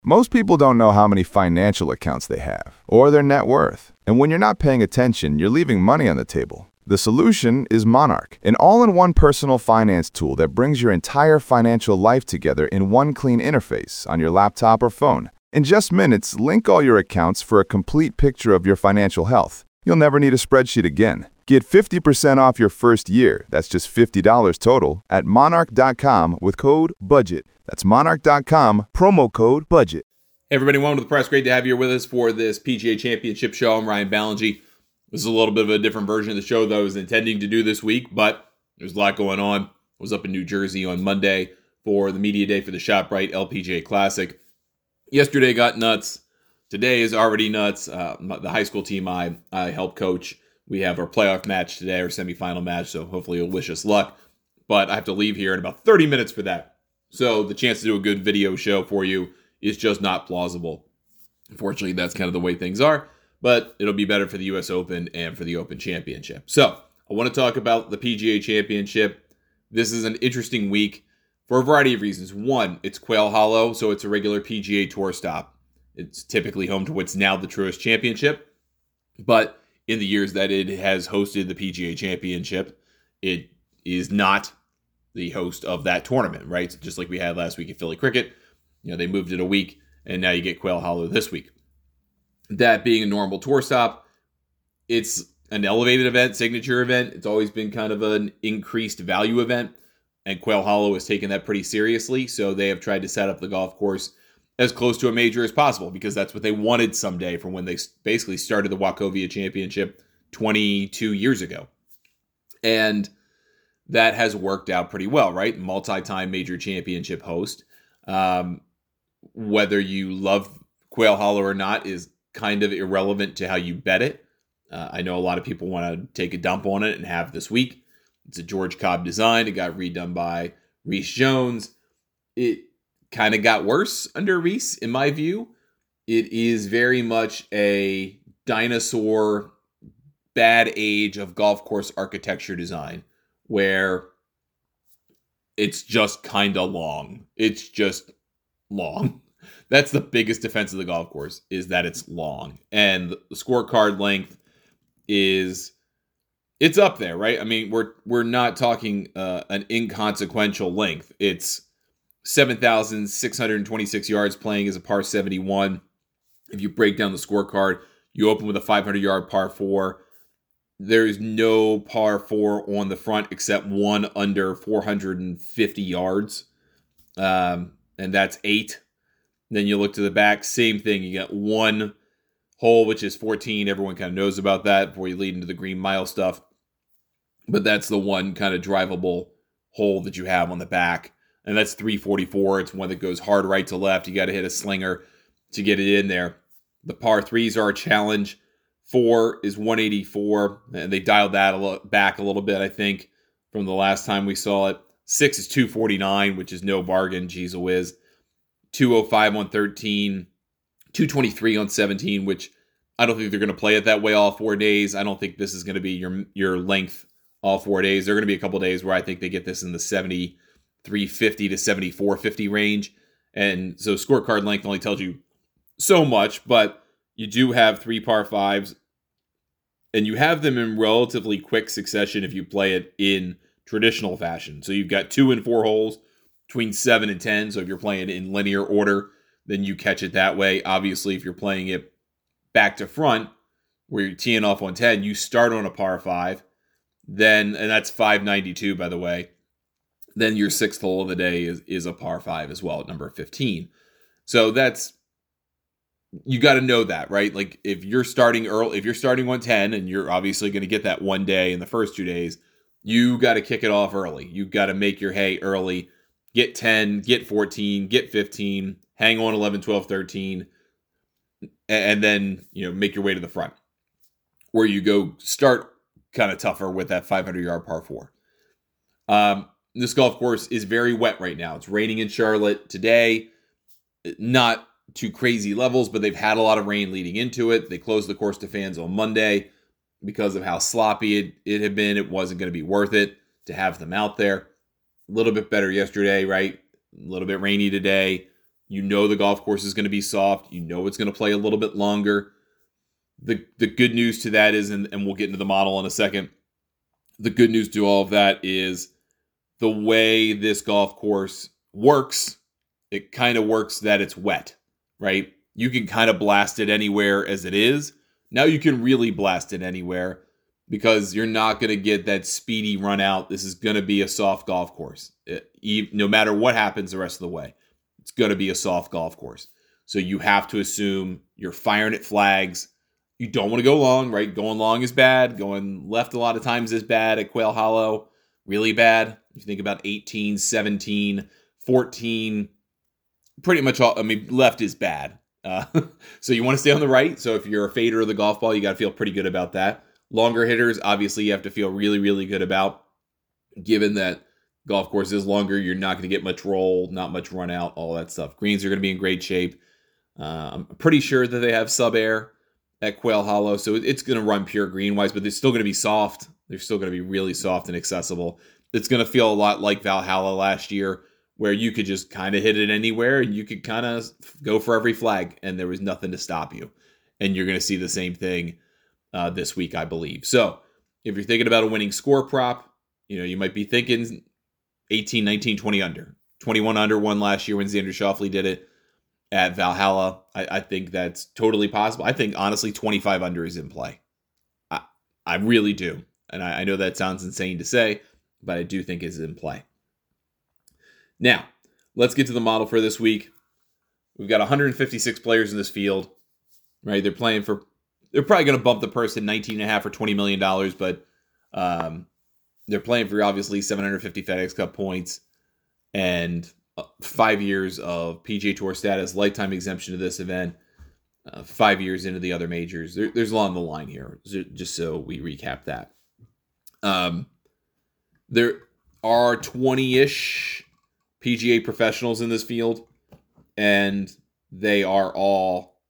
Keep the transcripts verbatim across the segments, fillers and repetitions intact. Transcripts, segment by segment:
Most people don't know how many financial accounts they have or their net worth. And when you're not paying attention, you're leaving money on the table. The solution is Monarch, an all-in-one personal finance tool that brings your entire financial life together in one clean interface on your laptop or phone. In just minutes, link all your accounts for a complete picture of your financial health. You'll never need a spreadsheet again. Get fifty percent off your first year, that's just fifty dollars total, at monarch dot com with code BUDGET. That's monarch dot com, promo code BUDGET. Hey everybody, welcome to the press. Great to have you here with us for this P G A Championship show. I'm Ryan Ballengee. This is a little bit of a different version of the show that I was intending to do this week, but there's a lot going on. I was up in New Jersey on Monday for the media day for the ShopRite L P G A Classic. Yesterday got nuts. Today is already nuts. Uh, the high school team I, I help coach, we have our playoff match today, our semifinal match, so hopefully you'll wish us luck. But I have to leave here in about thirty minutes for that. So the chance to do a good video show for you is just not plausible. Unfortunately, that's kind of the way things are, but it'll be better for the U S Open and for the Open Championship. So I want to talk about the P G A Championship. This is an interesting week for a variety of reasons. One, it's Quail Hollow, so it's a regular P G A Tour stop. It's typically home to what's now the Truist Championship, but in the years that it has hosted the P G A Championship, it is not the host of that tournament, right? Just like we had last week at Philly Cricket. You know, they moved it a week, and now you get Quail Hollow this week. That being a normal tour stop, it's an elevated event, signature event. It's always been kind of an increased value event, and Quail Hollow has taken that pretty seriously, so they have tried to set up the golf course as close to a major as possible, because that's what they wanted someday from when they basically started the Wachovia Championship twenty-two years ago. And that has worked out pretty well, right? Multi-time major championship host. Um, whether you love Quail Hollow or not is kind of irrelevant to how you bet it. Uh, I know a lot of people want to take a dump on it and have this week. It's a George Cobb design. It got redone by Reese Jones. It kind of got worse under Reese, in my view. It is very much a dinosaur bad age of golf course architecture design, where it's just kind of long. It's just long. That's the biggest defense of the golf course, is that it's long. And the scorecard length is, it's up there, right? I mean, we're we're not talking uh, an inconsequential length. It's seven thousand six hundred twenty-six yards playing as a par seventy-one. If you break down the scorecard, you open with a five hundred yard par four. There's no par four on the front except one under four hundred fifty yards. Um, and that's eight. Then you look to the back, same thing. You got one hole, which is fourteen. Everyone kind of knows about that before you lead into the Green Mile stuff. But that's the one kind of drivable hole that you have on the back. And that's three forty-four. It's one that goes hard right to left. You got to hit a slinger to get it in there. The par threes are a challenge. Four is one eighty-four, and they dialed that a lo- back a little bit, I think, from the last time we saw it. Six is two forty-nine, which is no bargain. Geez a whiz. two oh five on thirteen. two twenty-three on seventeen, which I don't think they're going to play it that way all four days. I don't think this is going to be your your length all four days. There are going to be a couple days where I think they get this in the seventy-three fifty to seventy-four fifty range. And so scorecard length only tells you so much, but you do have three par fives, and you have them in relatively quick succession if you play it in traditional fashion. So you've got two and four holes between seven and ten. So if you're playing in linear order, then you catch it that way. Obviously, if you're playing it back to front, where you're teeing off on ten, you start on a par five, then, and that's five ninety-two, by the way. Then your sixth hole of the day is, is a par five as well at number fifteen. So that's, you got to know that, right? Like if you're starting early, if you're starting on ten and you're obviously going to get that one day in the first two days, you got to kick it off early. You got to make your hay early, get ten, get fourteen, get fifteen, hang on eleven, twelve, thirteen, and then, you know, make your way to the front where you go start kind of tougher with that five hundred yard par four. Um, this golf course is very wet right now. It's raining in Charlotte today. Not to crazy levels, but they've had a lot of rain leading into it. They closed the course to fans on Monday because of how sloppy it, it had been. It wasn't going to be worth it to have them out there. A little bit better yesterday, right? A little bit rainy today. You know the golf course is going to be soft. You know it's going to play a little bit longer. The the good news to that is, and, and we'll get into the model in a second, the good news to all of that is the way this golf course works, it kind of works that it's wet, right? You can kind of blast it anywhere as it is. Now you can really blast it anywhere because you're not going to get that speedy run out. This is going to be a soft golf course. It, no matter what happens the rest of the way, it's going to be a soft golf course. So you have to assume you're firing at flags. You don't want to go long, right? Going long is bad. Going left a lot of times is bad at Quail Hollow. Really bad. If you think about eighteen, seventeen, fourteen, pretty much all, I mean, left is bad. Uh, so you want to stay on the right. So if you're a fader of the golf ball, you got to feel pretty good about that. Longer hitters, obviously, you have to feel really, really good about. Given that golf course is longer, you're not going to get much roll, not much run out, all that stuff. Greens are going to be in great shape. Uh, I'm pretty sure that they have sub-air at Quail Hollow, so it's going to run pure green-wise, but they're still going to be soft. They're still going to be really soft and accessible. It's going to feel a lot like Valhalla last year, where you could just kind of hit it anywhere and you could kind of go for every flag and there was nothing to stop you. And you're going to see the same thing uh, this week, I believe. So if you're thinking about a winning score prop, you know, you might be thinking eighteen, nineteen, twenty under. twenty-one under won last year when Xander Schauffele did it at Valhalla. I, I think that's totally possible. I think, honestly, twenty-five under is in play. I, I really do. And I, I know that sounds insane to say, but I do think it's in play. Now, let's get to the model for this week. We've got one hundred fifty-six players in this field, right? They're playing for, they're probably going to bump the purse to nineteen and a half or twenty million dollars, but um, they're playing for obviously seven hundred fifty FedEx Cup points and five years of P G A Tour status, lifetime exemption to this event, uh, five years into the other majors. There, there's a lot on the line here, just so we recap that. Um, there are twenty-ish P G A professionals in this field, and they are all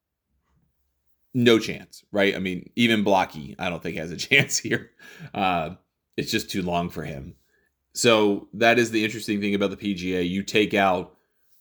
no chance, right? I mean, even Blocky, I don't think has a chance here. Uh, it's just too long for him. So that is the interesting thing about the P G A. You take out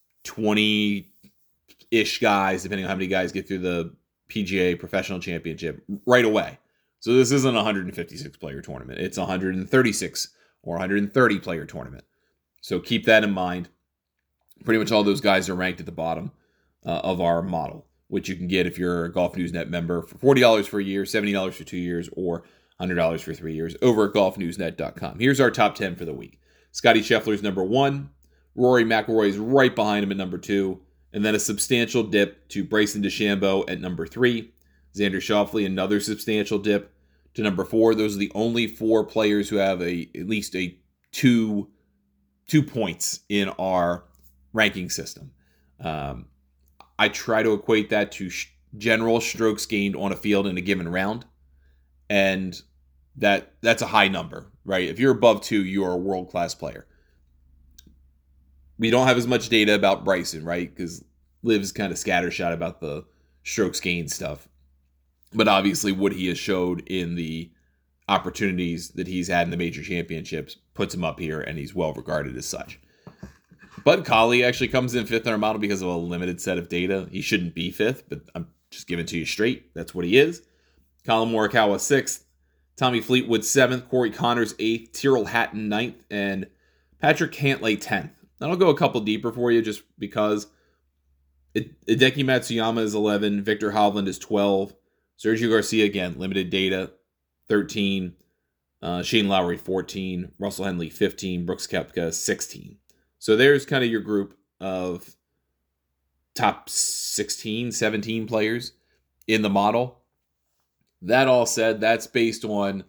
twenty-ish guys, depending on how many guys get through the P G A Professional Championship right away. So this isn't a one hundred fifty-six player tournament. It's a one hundred thirty-six or one hundred thirty player tournament. So keep that in mind. Pretty much all those guys are ranked at the bottom uh, of our model, which you can get if you're a Golf News Net member for forty dollars for a year, seventy dollars for two years, or one hundred dollars for three years over at golf news net dot com. Here's our top ten for the week. Scotty Scheffler's number one. Rory McIlroy is right behind him at number two. And then a substantial dip to Bryson DeChambeau at number three. Xander Schauffele, another substantial dip to number four. Those are the only four players who have a at least a two, two points in our ranking system. Um, I try to equate that to sh- general strokes gained on a field in a given round. And that that's a high number, right? If you're above two, you are a world-class player. We don't have as much data about Bryson, right? Because Liv's kind of scattershot about the strokes gained stuff. But obviously what he has showed in the opportunities that he's had in the major championships puts him up here, and he's well regarded as such. Bud Colley actually comes in fifth in our model because of a limited set of data. He shouldn't be fifth, but I'm just giving it to you straight. That's what he is. Colin Morikawa sixth. Tommy Fleetwood seventh. Corey Connors eighth. Tyrrell Hatton ninth. And Patrick Cantlay tenth. And I'll go a couple deeper for you just because Hideki Matsuyama is eleven. Victor Hovland is twelve. Sergio Garcia, again, limited data, thirteen. Uh, Shane Lowry, fourteen. Russell Henley, fifteen. Brooks Koepka, sixteen. So there's kind of your group of top sixteen, seventeen players in the model. That all said, that's based on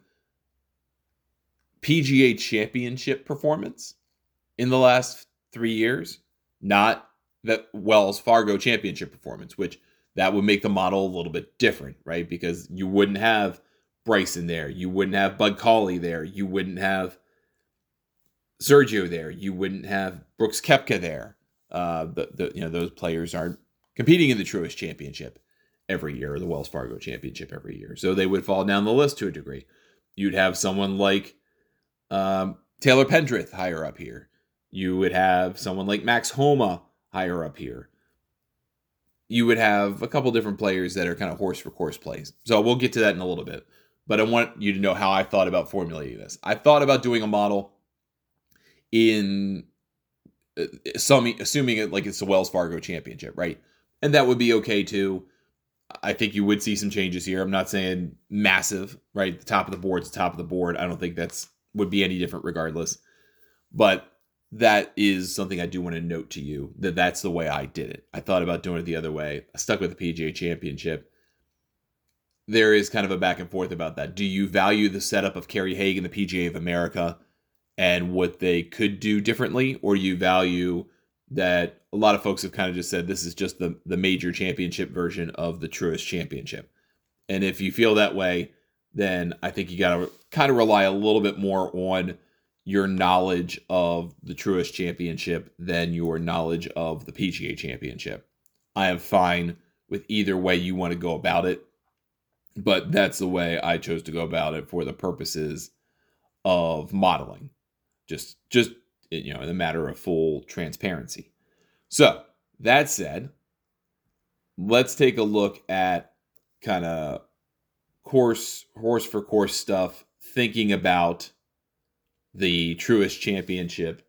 P G A Championship performance in the last three years, not the Wells Fargo Championship performance, which that would make the model a little bit different, right? Because you wouldn't have Bryson there. You wouldn't have Bud Colley there. You wouldn't have Sergio there. You wouldn't have Brooks Koepka there. Uh, the, the you know those players aren't competing in the Truist Championship every year or the Wells Fargo Championship every year, so they would fall down the list to a degree. You'd have someone like um, Taylor Pendrith higher up here. You would have someone like Max Homa higher up here. you would have a couple different players that are kind of horse for course plays. So we'll get to that in a little bit. But I want you to know how I thought about formulating this. I thought about doing a model in assuming, assuming it like it's the Wells Fargo Championship, right? And that would be okay too. I think you would see some changes here. I'm not saying massive, right? The top of the board is the top of the board. I don't think that's would be any different regardless. But that is something I do want to note to you, that that's the way I did it. I thought about doing it the other way. I stuck with the P G A Championship. There is kind of a back and forth about that. Do you value the setup of Kerry Haigh and the P G A of America and what they could do differently? Or do you value that a lot of folks have kind of just said this is just the, the major championship version of the Truist Championship? And if you feel that way, then I think you got to kind of rely a little bit more on your knowledge of the Truist Championship than your knowledge of the P G A Championship. I am fine with either way you want to go about it, but that's the way I chose to go about it for the purposes of modeling. Just, just you know, in the matter of full transparency. So, that said, let's take a look at kind of course, horse for course stuff, thinking about the Truist Championship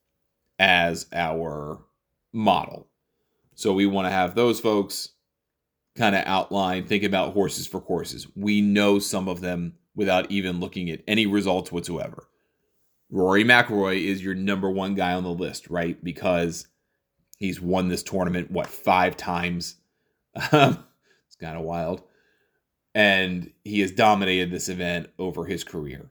as our model. So we want to have those folks kind of outline, think about horses for courses. We know some of them without even looking at any results whatsoever. Rory McIlroy is your number one guy on the list, right? Because he's won this tournament, what, five times? It's kind of wild. And he has dominated this event over his career.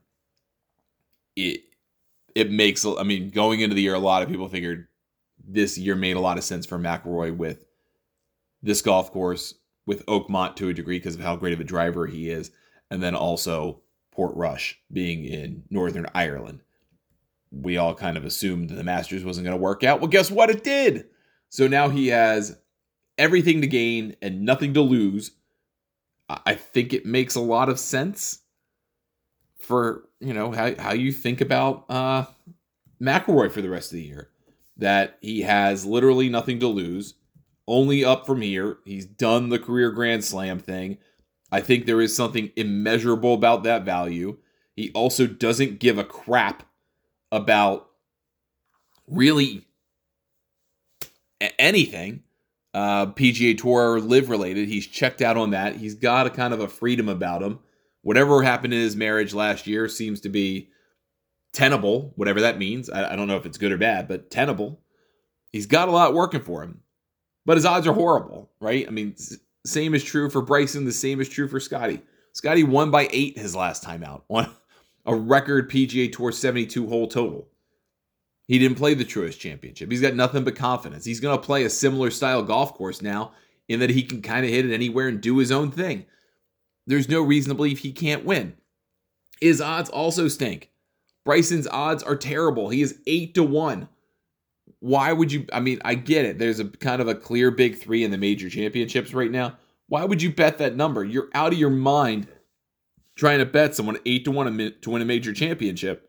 It it makes, I mean, going into the year, a lot of people figured this year made a lot of sense for McIlroy with this golf course, with Oakmont to a degree because of how great of a driver he is, and then also Portrush being in Northern Ireland. We all kind of assumed the Masters wasn't going to work out. Well, guess what? It did. So now he has everything to gain and nothing to lose. I think it makes a lot of sense for, you know, how, how you think about uh, McIlroy for the rest of the year. That he has literally nothing to lose. Only up from here. He's done the career Grand Slam thing. I think there is something immeasurable about that value. He also doesn't give a crap about really anything uh, P G A Tour Live related. He's checked out on that. He's got a kind of a freedom about him. Whatever happened in his marriage last year seems to be tenable, whatever that means. I, I don't know if it's good or bad, but tenable. He's got a lot working for him. But his odds are horrible, right? I mean, same is true for Bryson. The same is true for Scotty. Scotty won by eight his last time out on a record P G A Tour seventy-two hole total. He didn't play the Truist Championship. He's got nothing but confidence. He's going to play a similar style golf course now in that he can kind of hit it anywhere and do his own thing. There's no reason to believe he can't win. His odds also stink. Bryson's odds are terrible. He is eight to one. Why would you, I mean, I get it. There's a kind of a clear big three in the major championships right now. Why would you bet that number? You're out of your mind trying to bet someone eight to one to win a major championship.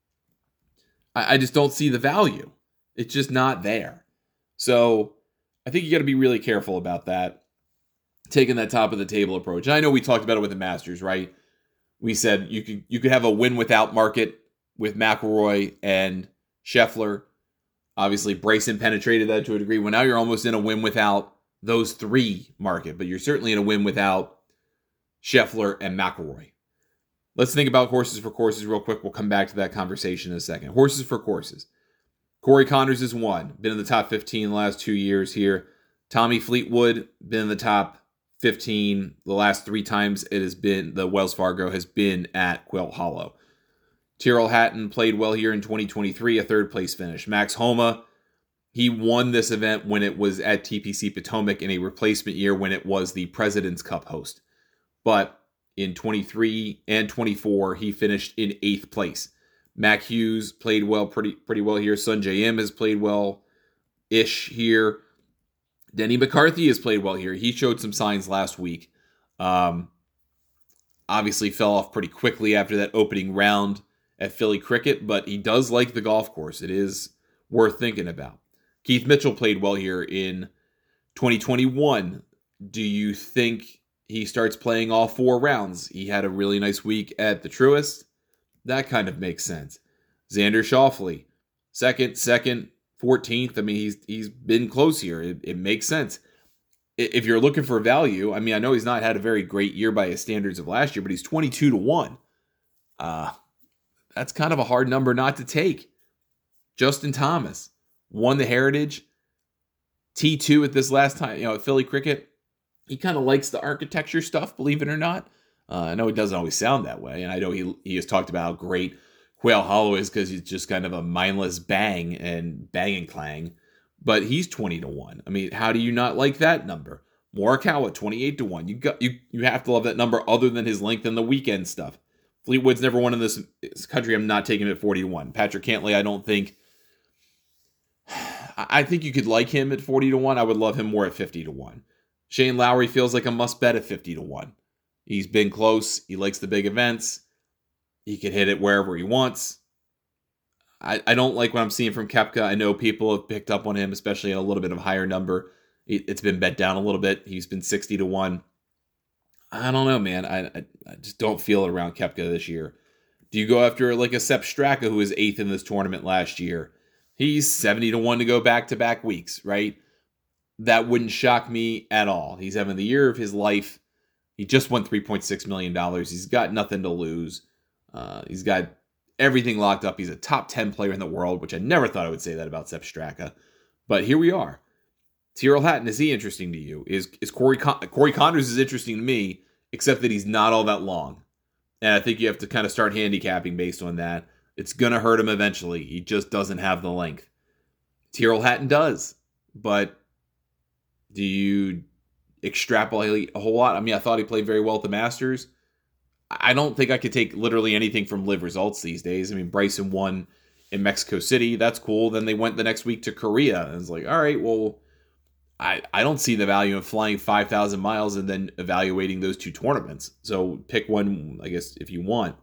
I, I just don't see the value. It's just not there. So I think you got to be really careful about that. Taking that top of the table approach. And I know we talked about it with the Masters, right? We said you could you could have a win without market with McIlroy and Scheffler. Obviously, Bryson penetrated that to a degree. Well, now you're almost in a win without those three market, but you're certainly in a win without Scheffler and McIlroy. Let's think about horses for courses real quick. We'll come back to that conversation in a second. Horses for courses. Corey Connors is one. Been in the top fifteen the last two years here. Tommy Fleetwood, been in the top fifteen the last three times it has been, the Wells Fargo has been at Quail Hollow. Tyrrell Hatton played well here in twenty twenty-three, a third place finish. Max Homa, he won this event when it was at T P C Potomac in a replacement year when it was the President's Cup host. But in twenty-three and twenty-four, he finished in eighth place. Mac Hughes played well, pretty pretty well here. Sungjae Im has played well-ish here. Denny McCarthy has played well here. He showed some signs last week. Um, obviously fell off pretty quickly after that opening round at Philly Cricket, but he does like the golf course. It is worth thinking about. Keith Mitchell played well here in twenty twenty-one, do you think he starts playing all four rounds? He had a really nice week at the Truist. That kind of makes sense. Xander Schauffele, second, second, fourteenth. I mean, he's he's been close here. It, it makes sense. If you're looking for value, I mean, I know he's not had a very great year by his standards of last year, but he's twenty-two to one. Uh, that's kind of a hard number not to take. Justin Thomas won the Heritage. T two at this last time, you know, at Philly Cricket. He kind of likes the architecture stuff, believe it or not. Uh, I know it doesn't always sound that way, and I know he he has talked about how great Quail Hollow is because he's just kind of a mindless bang and bang and clang. But he's twenty to one. I mean, how do you not like that number? Morikawa, twenty-eight to one. You got you you have to love that number other than his length and the weekend stuff. Fleetwood's never won in this, this country. I'm not taking him at forty to one. Patrick Cantlay, I don't think. I think you could like him at forty to one. I would love him more at fifty to one. Shane Lowry feels like a must bet at fifty to one. He's been close. He likes the big events. He can hit it wherever he wants. I, I don't like what I'm seeing from Koepka. I know people have picked up on him, especially at a little bit of a higher number. It, it's been bet down a little bit. He's been sixty to one. I don't know, man. I, I, I just don't feel it around Koepka this year. Do you go after like a Sepp Straka, who was eighth in this tournament last year? He's seventy to one to go back-to-back weeks, right? That wouldn't shock me at all. He's having the year of his life. He just won three point six million dollars. He's got nothing to lose. Uh, he's got everything locked up. He's a top ten player in the world, which I never thought I would say that about Sepp Straka. But here we are. Tyrrell Hatton, is he interesting to you? Is is Corey Con- Corey Connors is interesting to me, except that he's not all that long. And I think you have to kind of start handicapping based on that. It's going to hurt him eventually. He just doesn't have the length. Tyrrell Hatton does. But do you extrapolate a whole lot? I mean, I thought he played very well at the Masters. I don't think I could take literally anything from live results these days. I mean, Bryson won in Mexico City. That's cool. Then they went the next week to Korea. And it's like, all right, well, I, I don't see the value in flying five thousand miles and then evaluating those two tournaments. So pick one, I guess, if you want.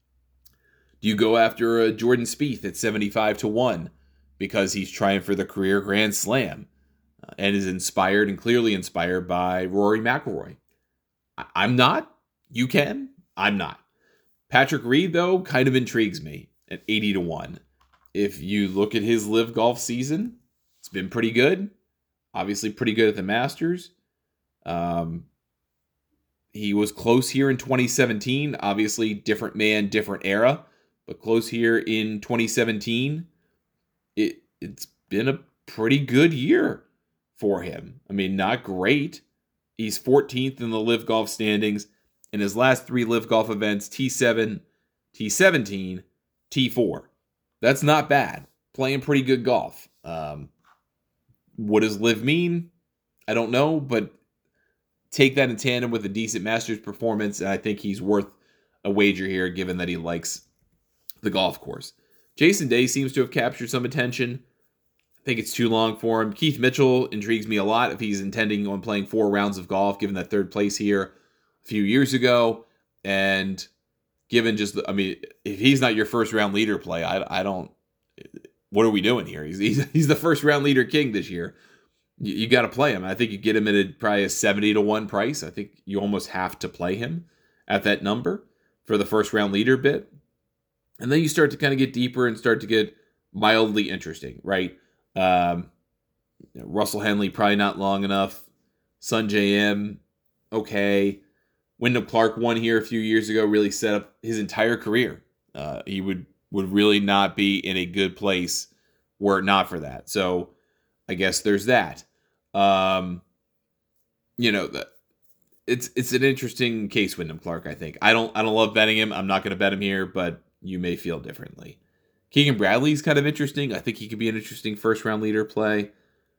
Do you go after a Jordan Spieth at seventy-five to one because he's trying for the career Grand Slam uh, and is inspired and clearly inspired by Rory McIlroy? I, I'm not. You can. I'm not. Patrick Reed, though, kind of intrigues me at eighty to one. If you look at his live golf season, it's been pretty good. Obviously pretty good at the Masters. Um, he was close here in twenty seventeen. Obviously, different man, different era. But close here in twenty seventeen, it, it's been a pretty good year for him. I mean, not great. He's fourteenth in the live golf standings. In his last three live golf events, T seven, T seventeen, T four. That's not bad. Playing pretty good golf. Um, what does live mean? I don't know, but take that in tandem with a decent Masters performance, and I think he's worth a wager here, given that he likes the golf course. Jason Day seems to have captured some attention. I think it's too long for him. Keith Mitchell intrigues me a lot if he's intending on playing four rounds of golf, given that third place here a few years ago. And given just, I mean, if he's not your first round leader play, I, I don't, what are we doing here? He's he's, he's the first round leader king this year. You, you got to play him. I think you get him at a, probably a seventy to one price. I think you almost have to play him at that number for the first round leader bit. And then you start to kind of get deeper and start to get mildly interesting, right? Um, Russell Henley, probably not long enough. Sungjae Im, okay. Wyndham Clark won here a few years ago, really set up his entire career. Uh, he would, would really not be in a good place were it not for that. So I guess there's that. Um, you know, the, it's it's an interesting case, Wyndham Clark, I think. I don't I don't love betting him. I'm not going to bet him here, but you may feel differently. Keegan Bradley's kind of interesting. I think he could be an interesting first-round leader play.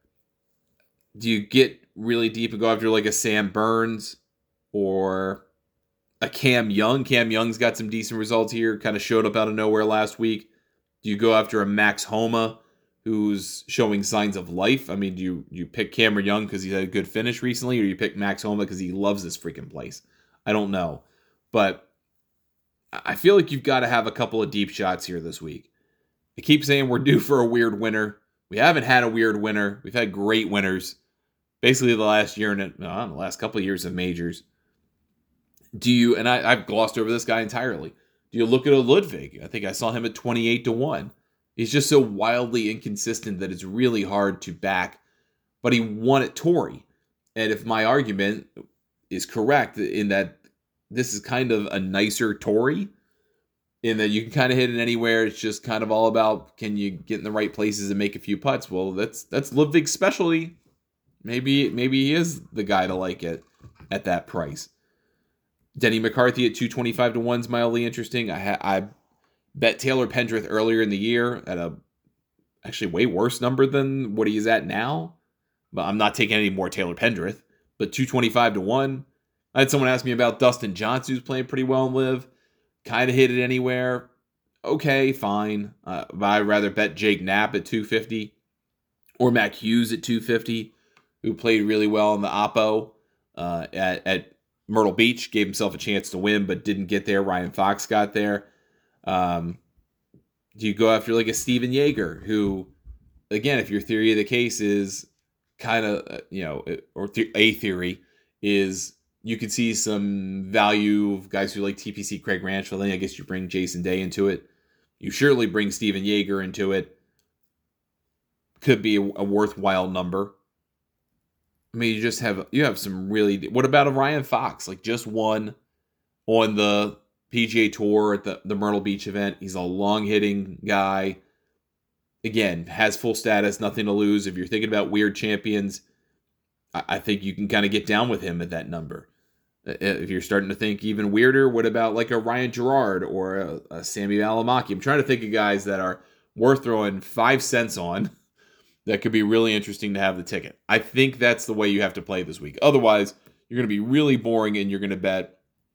Do you get really deep and go after like a Sam Burns or a Cam Young? Cam Young's got some decent results here, kind of showed up out of nowhere last week. Do you go after a Max Homa who's showing signs of life? I mean, do you, you pick Cameron Young because he had a good finish recently, or you pick Max Homa because he loves this freaking place? I don't know. But I feel like you've got to have a couple of deep shots here this week. I keep saying we're due for a weird winner. We haven't had a weird winner. We've had great winners. basically the last year and no, the last couple of years of majors. Do you, and I, I've glossed over this guy entirely. Do you look at a Ludwig? I think I saw him at twenty-eight to one. He's just so wildly inconsistent that it's really hard to back. But he won at Torrey. And if my argument is correct in that this is kind of a nicer Torrey, in that you can kind of hit it anywhere, it's just kind of all about can you get in the right places and make a few putts. Well, that's that's Ludwig's specialty. Maybe maybe he is the guy to like it at that price. Denny McCarthy at two twenty-five to one is mildly interesting. I ha- I bet Taylor Pendrith earlier in the year at a actually way worse number than what he is at now. But I'm not taking any more Taylor Pendrith. But two twenty-five to one. I had someone ask me about Dustin Johnson, who's playing pretty well in Live. Kind of hit it anywhere. Okay, fine. Uh, but I'd rather bet Jake Knapp at two fifty. Or Mac Hughes at two fifty, who played really well in the Oppo uh, at, at Myrtle Beach. Gave himself a chance to win, but didn't get there. Ryan Fox got there. Um, do you go after like a Steven Yeager, who, again, if your theory of the case is kind of, you know, or th- a theory is you could see some value of guys who like T P C Craig Ranch. Well, then I guess you bring Jason Day into it. You surely bring Steven Yeager into it. Could be a, a worthwhile number. I mean, you just have, you have some really, what about a Ryan Fox? Like just won on the P G A Tour at the, the Myrtle Beach event. He's a long hitting guy. Again, has full status, nothing to lose. If you're thinking about weird champions, I, I think you can kind of get down with him at that number. If you're starting to think even weirder, what about like a Ryan Gerard or a, a Sammy Alamaki? I'm trying to think of guys that are worth throwing five cents on that could be really interesting to have the ticket. I think that's the way you have to play this week. Otherwise, you're going to be really boring and you're going to bet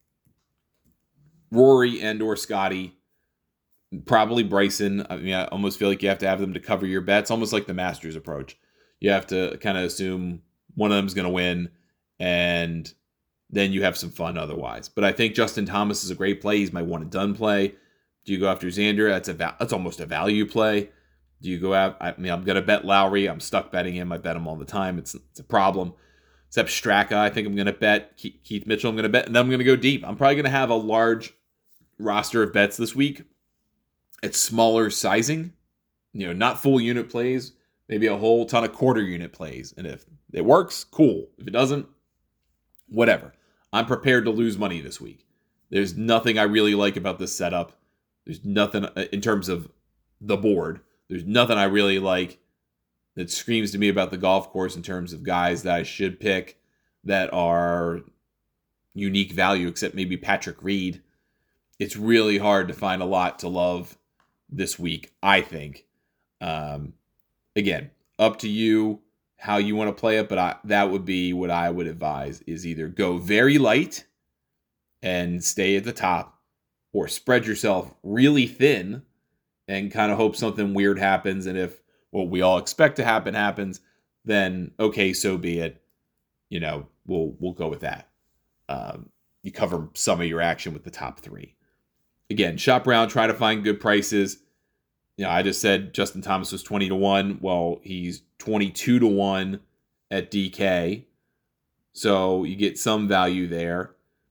Rory and or Scotty, probably Bryson. I mean, I almost feel like you have to have them to cover your bets, almost like the Masters approach. You have to kind of assume one of them is going to win, and then you have some fun otherwise. But I think Justin Thomas is a great play. He's my one and done play. Do you go after Xander? That's a va- that's almost a value play. Do you go out? I mean, I'm going to bet Lowry. I'm stuck betting him. I bet him all the time. It's it's a problem. Except Straka, I think I'm going to bet. Keith Mitchell, I'm going to bet. And then I'm going to go deep. I'm probably going to have a large roster of bets this week. It's smaller sizing. You know, not full unit plays. Maybe a whole ton of quarter unit plays. And if it works, cool. If it doesn't, whatever. I'm prepared to lose money this week. There's nothing I really like about this setup. There's nothing in terms of the board. There's nothing I really like that screams to me about the golf course in terms of guys that I should pick that are unique value, except maybe Patrick Reed. It's really hard to find a lot to love this week, I think. Um, again, up to you how you want to play it, but I, that would be what I would advise is either go very light and stay at the top, or spread yourself really thin and kind of hope something weird happens. And if what we all expect to happen happens, then okay, so be it. You know, we'll we'll go with that. Um, you cover some of your action with the top three. Again, shop around, try to find good prices. You know, I just said Justin Thomas was twenty to one. Well, he's twenty-two to one at D K. So you get some value there.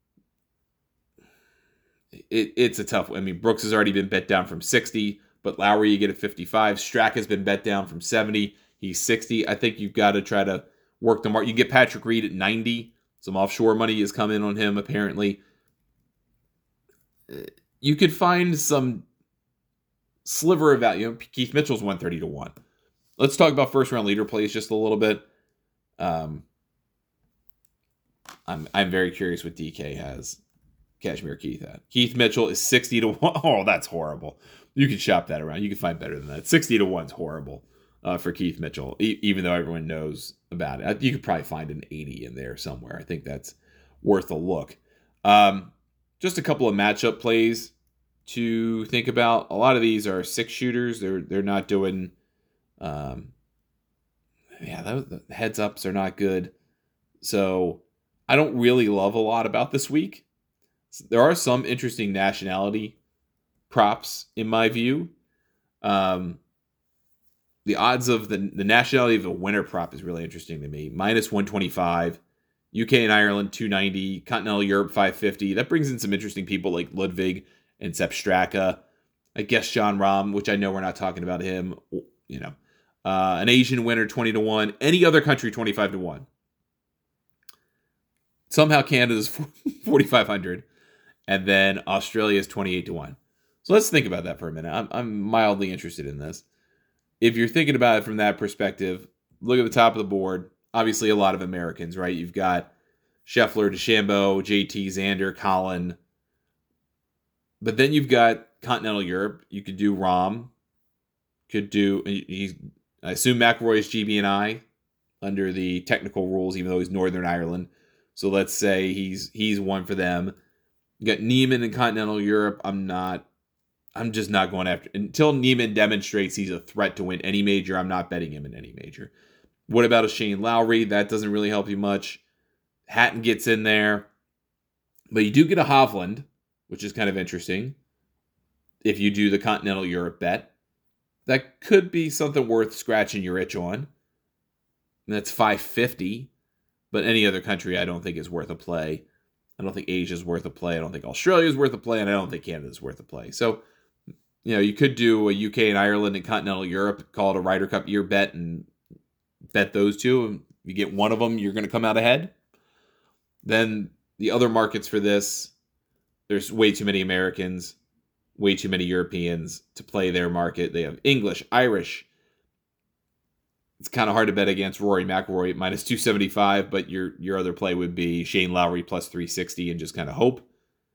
It, it's a tough one. I mean, Brooks has already been bet down from sixty, but Lowry you get at fifty-five. Strack has been bet down from seventy. He's sixty. I think you've got to try to work the mark. You get Patrick Reed at ninety. Some offshore money has come in on him, apparently. You could find some sliver of value. You know, Keith Mitchell's one thirty to one. Let's talk about first round leader plays just a little bit. Um, I'm I'm very curious what D K has Cashmere Keith at. Keith Mitchell is sixty to one. Oh, that's horrible. You can shop that around. You can find better than that. sixty to one is horrible uh, for Keith Mitchell, e- even though everyone knows about it. You could probably find an eighty in there somewhere. I think that's worth a look. Um, just a couple of matchup plays to think about. A lot of these are six shooters. They're they're not doing. Um, yeah, those, the heads ups are not good. So I don't really love a lot about this week. There are some interesting nationality props in my view. Um, the odds of the, the nationality of a winner prop is really interesting to me. minus one twenty-five. U K and Ireland, two ninety. Continental Europe, five fifty. That brings in some interesting people like Ludwig and Sepp Straka. I guess Jon Rahm, which I know we're not talking about him. You know, uh, an Asian winner, twenty to one. Any other country, twenty-five to one. Somehow Canada's forty-five hundred. And then Australia is twenty-eight to one. So let's think about that for a minute. I'm, I'm mildly interested in this. If you're thinking about it from that perspective, look at the top of the board. Obviously, a lot of Americans, right? You've got Scheffler, DeChambeau, J T, Xander, Collin. But then you've got Continental Europe. You could do Rahm. Could do, he's, I assume McIlroy is G B and I under the technical rules, even though he's Northern Ireland. So let's say he's he's one for them. You got Niemann in Continental Europe. I'm not, I'm just not going after, until Niemann demonstrates he's a threat to win any major, I'm not betting him in any major. What about a Shane Lowry? That doesn't really help you much. Hatton gets in there. But you do get a Hovland, which is kind of interesting. If you do the Continental Europe bet, that could be something worth scratching your itch on. And that's five fifty. But any other country I don't think is worth a play. I don't think Asia is worth a play. I don't think Australia is worth a play. And I don't think Canada is worth a play. So, you know, you could do a U K and Ireland and Continental Europe, call it a Ryder Cup year bet and bet those two. If you get one of them, you're going to come out ahead. Then the other markets for this, there's way too many Americans, way too many Europeans to play their market. They have English, Irish. It's kind of hard to bet against Rory McIlroy at minus two seventy-five, but your your other play would be Shane Lowry plus three sixty and just kind of hope.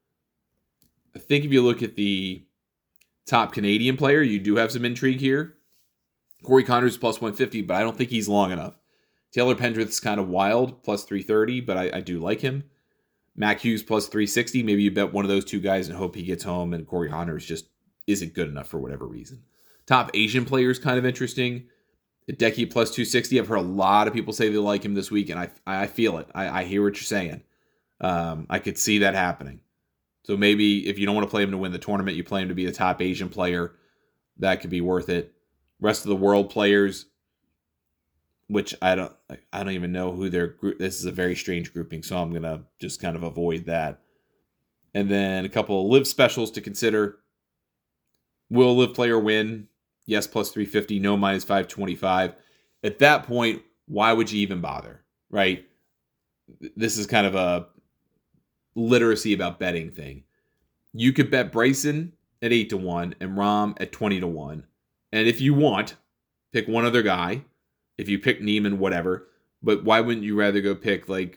I think if you look at the top Canadian player, you do have some intrigue here. Corey Connors plus one fifty, but I don't think he's long enough. Taylor Pendrith's kind of wild, plus three thirty, but I, I do like him. Mac Hughes plus three sixty. Maybe you bet one of those two guys and hope he gets home, and Corey Connors just isn't good enough for whatever reason. Top Asian players kind of interesting. Hideki plus two sixty. I've heard a lot of people say they like him this week, and I I feel it. I, I hear what you're saying. Um, I could see that happening. So maybe if you don't want to play him to win the tournament, you play him to be the top Asian player. That could be worth it. Rest of the world players, which I don't I don't even know who their group. This is a very strange grouping, so I'm gonna just kind of avoid that. And then a couple of live specials to consider. Will a live player win? Yes, plus three fifty. No, minus five twenty-five. At that point, why would you even bother, right? This is kind of a literacy about betting thing. You could bet Bryson at eight to one and Rahm at twenty to one. And if you want, pick one other guy. If you pick Neiman, whatever. But why wouldn't you rather go pick like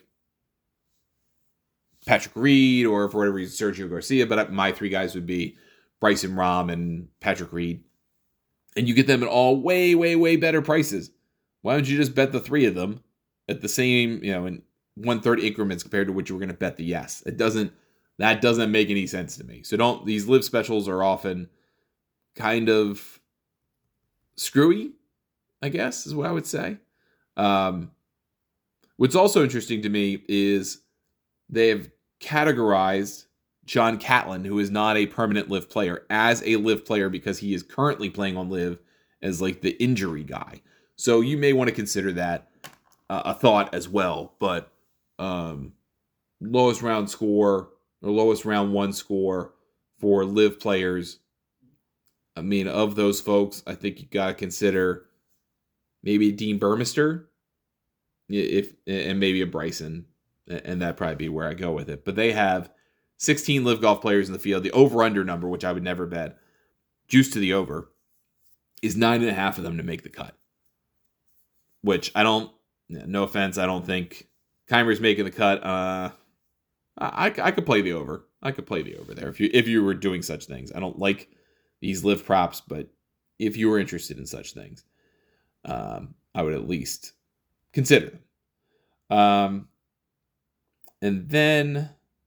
Patrick Reed or for whatever reason Sergio Garcia? But my three guys would be Bryson, Rahm, and Patrick Reed. And you get them at all way, way, way better prices. Why don't you just bet the three of them at the same, you know, in one-third increments compared to what you were going to bet the yes? It doesn't, that doesn't make any sense to me. So don't, these live specials are often kind of screwy, I guess, is what I would say. Um, what's also interesting to me is they have categorized John Catlin, who is not a permanent live player, as a live player because he is currently playing on live as like the injury guy. So you may want to consider that uh, a thought as well. But um, lowest round score or lowest round one score for live players. I mean, of those folks, I think you got to consider maybe Dean Burmester, if and maybe a Bryson, and that'd probably be where I go with it. But they have sixteen live golf players in the field. The over-under number, which I would never bet, juice to the over, is nine and a half of them to make the cut. Which I don't, no offense, I don't think Keimer's making the cut. Uh, I, I could play the over. I could play the over there if you if you were doing such things. I don't like these live props, but if you were interested in such things, um, I would at least consider them. Um, and then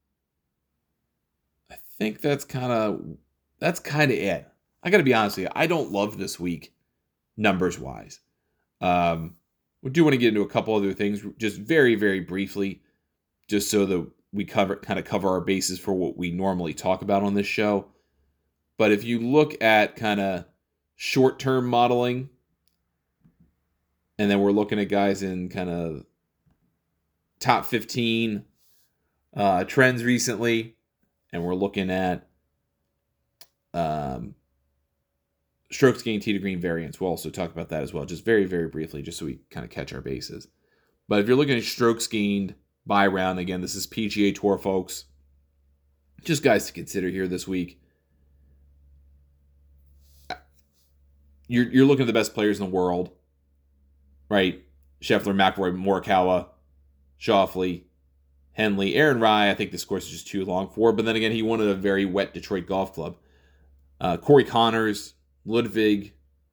I think that's kind of that's kind of it. I got to be honest with you. I don't love this week, numbers wise. Um, we do want to get into a couple other things, just very, very briefly, just so that we cover kind of cover our bases for what we normally talk about on this show. But if you look at kind of short-term modeling, And then we're looking at guys in kind of top fifteen uh, trends recently. And we're looking at um, strokes gained tee to green variance. We'll also talk about that as well, just very, very briefly, just so we kind of catch our bases. But if you're looking at strokes gained by round, again, this is P G A Tour, folks. Just guys to consider here this week. You're, you're looking at the best players in the world, right? Scheffler, McIlroy, Morikawa, Schauffele, Henley, Aaron Rai. I think this course is just too long for. But then again, he won at a very wet Detroit golf club. Uh, Corey Connors, Ludwig,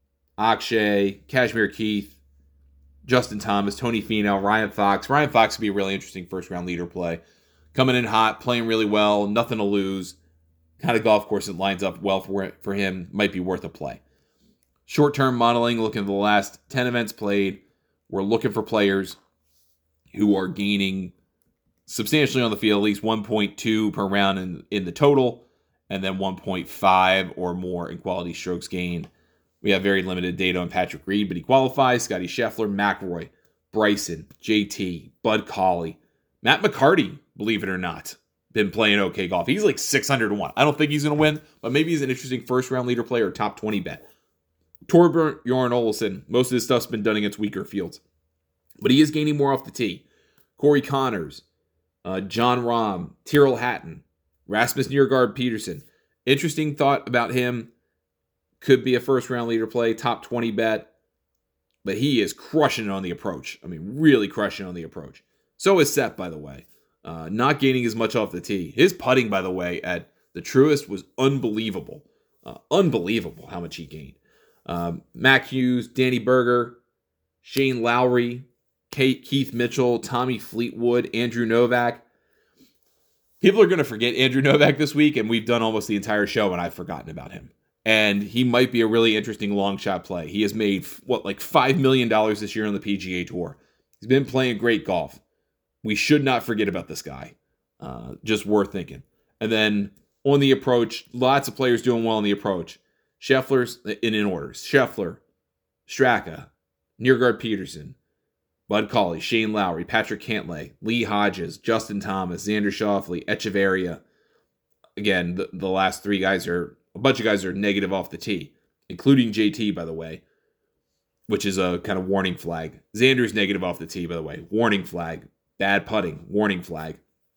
Akshay, Kashmir Keith, Justin Thomas, Tony Finau, Ryan Fox. Ryan Fox would be a really interesting first-round leader play. Coming in hot, playing really well, nothing to lose. Kind of golf course that lines up well for, for him. Might be worth a play. Short-term modeling, looking at the last ten events played. We're looking for players who are gaining substantially on the field, at least one point two per round in, in the total, and then one point five or more in quality strokes gained. We have very limited data on Patrick Reed, but he qualifies. Scotty Scheffler, McIlroy, Bryson, J T, Bud Cauley, Matt McCarty, believe it or not, been playing okay golf. He's like six hundred to one. I don't think he's going to win, but maybe he's an interesting first-round leader player or top twenty bet. Torbjorn Olesen, most of his stuff's been done against weaker fields, but he is gaining more off the tee. Corey Connors, uh, John Rahm, Tyrrell Hatton, Rasmus Nørgaard Peterson. Interesting thought about him. Could be a first-round leader play, top twenty bet, but he is crushing it on the approach. I mean, really crushing on the approach. So is Sepp, by the way. Uh, not gaining as much off the tee. His putting, by the way, at the Truist was unbelievable. Uh, unbelievable how much he gained. Um, Mac Hughes, Danny Berger, Shane Lowry, Kate, Keith Mitchell, Tommy Fleetwood, Andrew Novak. People are going to forget Andrew Novak this week, and we've done almost the entire show, and I've forgotten about him. And he might be a really interesting long shot play. He has made, what, like five million dollars this year on the P G A Tour. He's been playing great golf. We should not forget about this guy. Uh, just worth thinking. And then on the approach, lots of players doing well on the approach. Scheffler's in, in order. Scheffler, Straka, Nørgaard Peterson, Bud Cauley, Shane Lowry, Patrick Cantlay, Lee Hodges, Justin Thomas, Xander Schauffele, Echeverria. Again, the, the last three guys are, a bunch of guys are negative off the tee, including J T, by the way, which is a kind of warning flag. Xander's negative off the tee, by the way. Warning flag. Bad putting. Warning flag.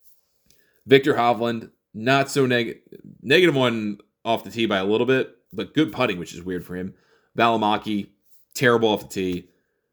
Victor Hovland, not so negative. Negative one off the tee by a little bit, but good putting, which is weird for him. Valimaki, terrible off the tee.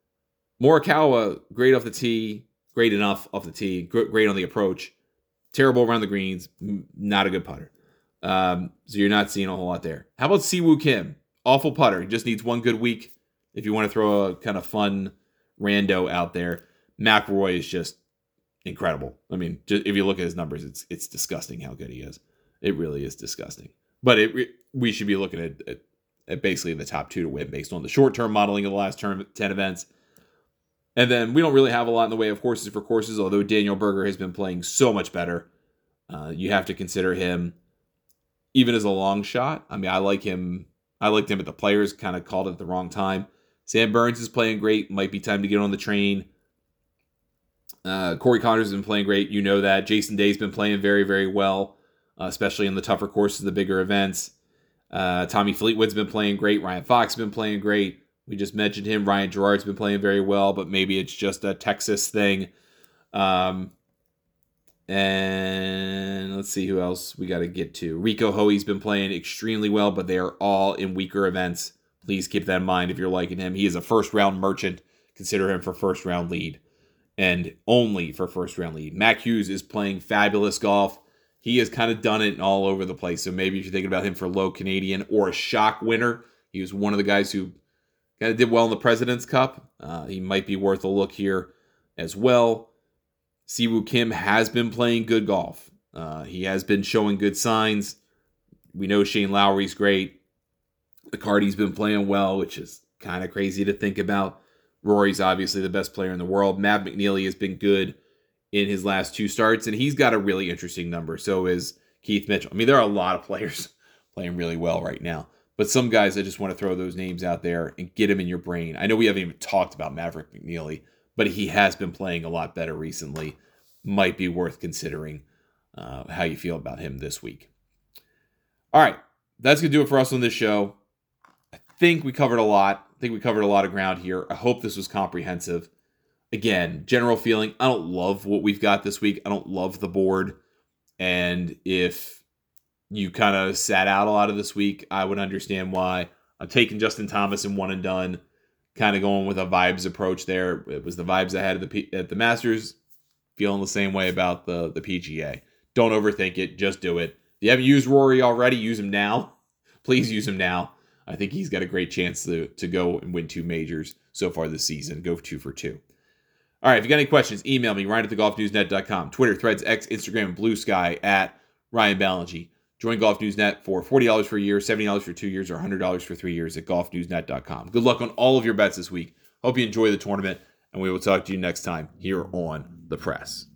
Morikawa, great off the tee, great enough off the tee, great on the approach. Terrible around the greens, not a good putter. Um, so you're not seeing a whole lot there. How about Siwoo Kim? Awful putter. He just needs one good week if you want to throw a kind of fun rando out there. McIlroy is just incredible. I mean, just, if you look at his numbers, it's it's disgusting how good he is. It really is disgusting. But it we should be looking at, at, at basically the top two to win based on the short-term modeling of the last term, ten events. And then we don't really have a lot in the way of horses for courses, although Daniel Berger has been playing so much better. Uh, you have to consider him even as a long shot. I mean, I like him. I liked him, but the players kind of called it at the wrong time. Sam Burns is playing great. Might be time to get on the train. Uh, Corey Connors has been playing great. You know that. Jason Day's been playing very, very well, uh, especially in the tougher courses, the bigger events. Uh, Tommy Fleetwood's been playing great. Ryan Fox has been playing great. We just mentioned him. Ryan Gerard's been playing very well, but maybe it's just a Texas thing. Um, and let's see who else we got to get to. Rico Hoey's been playing extremely well, but they are all in weaker events. Please keep that in mind if you're liking him. He is a first-round merchant. Consider him for first-round lead. And only for first-round lead. Mac Hughes is playing fabulous golf. He has kind of done it all over the place. So maybe if you're thinking about him for low Canadian or a shock winner, he was one of the guys who kind of did well in the President's Cup. Uh, he might be worth a look here as well. Siwoo Kim has been playing good golf. Uh, he has been showing good signs. We know Shane Lowry's great. McCarty's been playing well, which is kind of crazy to think about. Rory's obviously the best player in the world. Matt McNeely has been good in his last two starts, and he's got a really interesting number. So is Keith Mitchell. I mean, there are a lot of players playing really well right now. But some guys, I just want to throw those names out there and get them in your brain. I know we haven't even talked about Maverick McNeely, but he has been playing a lot better recently. Might be worth considering uh, how you feel about him this week. All right, that's going to do it for us on this show. I think we covered a lot. I think we covered a lot of ground here. I hope this was comprehensive. Again, general feeling, I don't love what we've got this week. I don't love the board. And if you kind of sat out a lot of this week, I would understand why. I'm taking Justin Thomas in one and done, kind of going with a vibes approach there. It was the vibes I had at the P- at the Masters, feeling the same way about the, the P G A. Don't overthink it. Just do it. If you haven't used Rory already, use him now. Please use him now. I think he's got a great chance to, to go and win two majors so far this season. Go two for two. All right, if you got any questions, email me, Ryan at the golf news net dot com. Twitter, Threads, X, Instagram, and Blue Sky at Ryan Ballingy. Join Golf News Net for forty dollars for a year, seventy dollars for two years, or one hundred dollars for three years at golf news net dot com. Good luck on all of your bets this week. Hope you enjoy the tournament, and we will talk to you next time here on The Press.